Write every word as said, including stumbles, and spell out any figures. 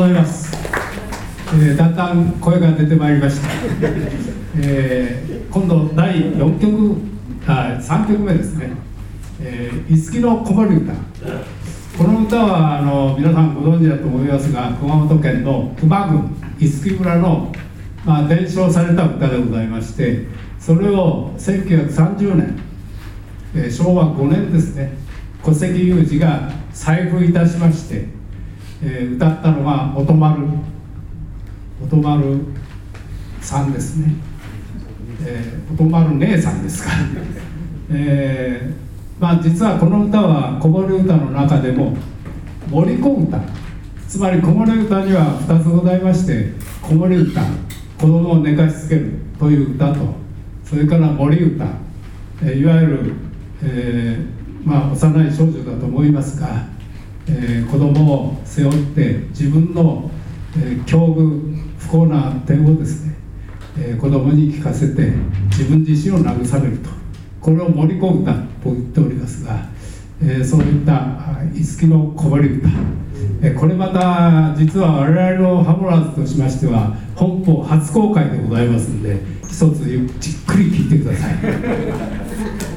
います、えー、だんだん声が出てまいりました、えー、今度だいよんきょくあさんきょくめですね、えー、五木の子守歌。この歌はあの皆さんご存知だと思いますが、熊本県の球磨郡五木村の、まあ、伝承された歌でございまして、それをせんきゅうひゃくさんじゅうねん、えー、しょうわごねんですね、小関裕二が再譜いたしまして、えー、歌ったのが元丸元丸さんですね、えー、元丸姉さんですか、えーまあ、実はこの歌は子守歌の中でも守子歌、つまり子守歌にはふたつございまして、子守歌、子供を寝かしつけるという歌と、それから守歌、えー、いわゆる、えーまあ、幼い少女だと思いますが、えー、子供を背負って自分の、えー、境遇不幸な点をですね、えー、子供に聞かせて自分自身を慰めると、これを守子歌と言っておりますが、えー、そういった五木の子守歌、えー、これまた実は我々のハモラーズとしましては本邦初公開でございますので、一つじっくり聴いてください。